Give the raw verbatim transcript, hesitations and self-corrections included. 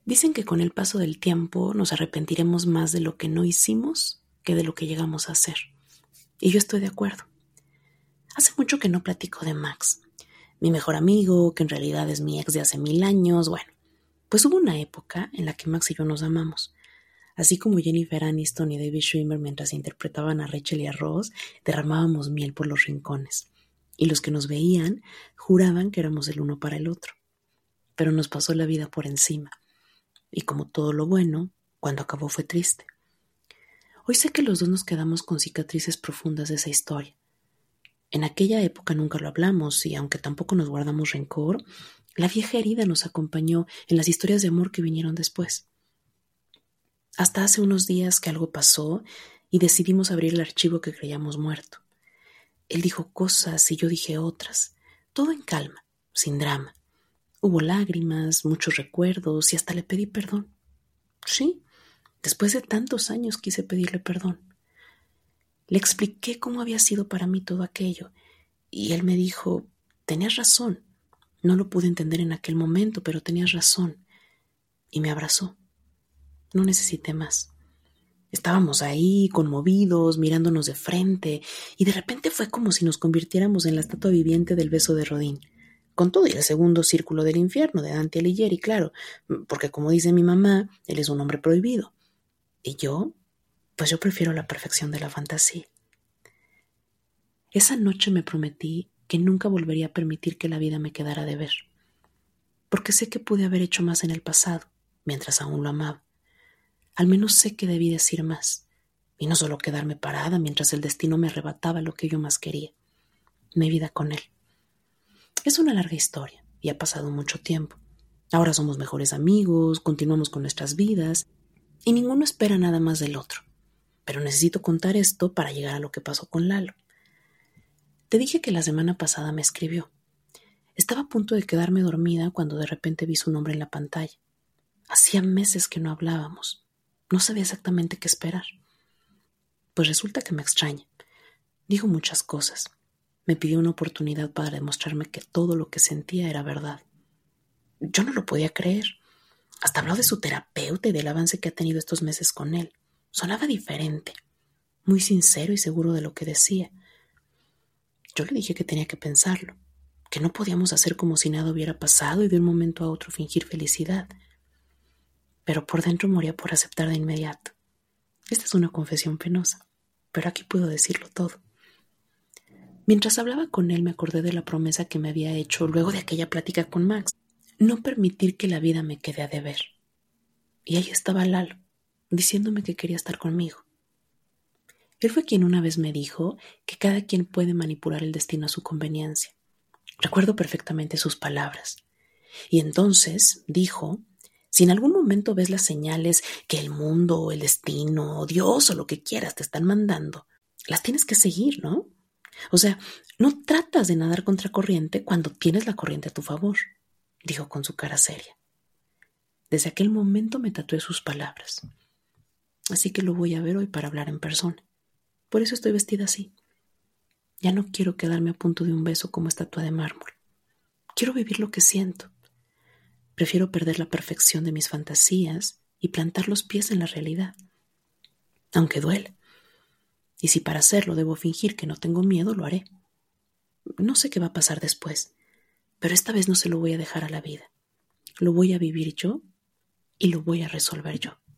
Dicen que con el paso del tiempo nos arrepentiremos más de lo que no hicimos que de lo que llegamos a hacer. Y yo estoy de acuerdo. Hace mucho que no platico de Max, mi mejor amigo, que en realidad es mi ex de hace mil años. Bueno, pues hubo una época en la que Max y yo nos amamos. Así como Jennifer Aniston y David Schwimmer, mientras interpretaban a Rachel y a Ross, derramábamos miel por los rincones. Y los que nos veían juraban que éramos el uno para el otro. Pero nos pasó la vida por encima. Y como todo lo bueno, cuando acabó fue triste. Hoy sé que los dos nos quedamos con cicatrices profundas de esa historia. En aquella época nunca lo hablamos y aunque tampoco nos guardamos rencor, la vieja herida nos acompañó en las historias de amor que vinieron después. Hasta hace unos días que algo pasó y decidimos abrir el archivo que creíamos muerto. Él dijo cosas y yo dije otras, todo en calma, sin drama. Hubo lágrimas, muchos recuerdos y hasta le pedí perdón. Sí, después de tantos años quise pedirle perdón. Le expliqué cómo había sido para mí todo aquello y él me dijo, tenías razón. No lo pude entender en aquel momento, pero tenías razón. Y me abrazó. No necesité más. Estábamos ahí, conmovidos, mirándonos de frente, y de repente fue como si nos convirtiéramos en la estatua viviente del beso de Rodin, con todo y el segundo círculo del infierno de Dante Alighieri, claro, porque como dice mi mamá, él es un hombre prohibido. Y yo, pues yo prefiero la perfección de la fantasía. Esa noche me prometí que nunca volvería a permitir que la vida me quedara de ver, porque sé que pude haber hecho más en el pasado, mientras aún lo amaba. Al menos sé que debí decir más, y no solo quedarme parada mientras el destino me arrebataba lo que yo más quería, mi vida con él. Es una larga historia, y ha pasado mucho tiempo. Ahora somos mejores amigos, continuamos con nuestras vidas, y ninguno espera nada más del otro. Pero necesito contar esto para llegar a lo que pasó con Lalo. Te dije que la semana pasada me escribió. Estaba a punto de quedarme dormida cuando de repente vi su nombre en la pantalla. Hacía meses que no hablábamos. No sabía exactamente qué esperar. Pues resulta que me extraña. Dijo muchas cosas. Me pidió una oportunidad para demostrarme que todo lo que sentía era verdad. Yo no lo podía creer. Hasta habló de su terapeuta y del avance que ha tenido estos meses con él. Sonaba diferente, muy sincero y seguro de lo que decía. Yo le dije que tenía que pensarlo, que no podíamos hacer como si nada hubiera pasado y de un momento a otro fingir felicidad. Pero por dentro moría por aceptar de inmediato. Esta es una confesión penosa, pero aquí puedo decirlo todo. Mientras hablaba con él me acordé de la promesa que me había hecho luego de aquella plática con Max. No permitir que la vida me quede a deber. Y ahí estaba Lalo, diciéndome que quería estar conmigo. Él fue quien una vez me dijo que cada quien puede manipular el destino a su conveniencia. Recuerdo perfectamente sus palabras. Y entonces dijo, si en algún momento ves las señales que el mundo, el destino, Dios o lo que quieras te están mandando, las tienes que seguir, ¿no? O sea, no tratas de nadar contracorriente cuando tienes la corriente a tu favor, dijo con su cara seria. Desde aquel momento me tatué sus palabras. Así que lo voy a ver hoy para hablar en persona. Por eso estoy vestida así. Ya no quiero quedarme a punto de un beso como estatua de mármol. Quiero vivir lo que siento. Prefiero perder la perfección de mis fantasías y plantar los pies en la realidad. Aunque duele. Y si para hacerlo debo fingir que no tengo miedo, lo haré. No sé qué va a pasar después, pero esta vez no se lo voy a dejar a la vida. Lo voy a vivir yo y lo voy a resolver yo.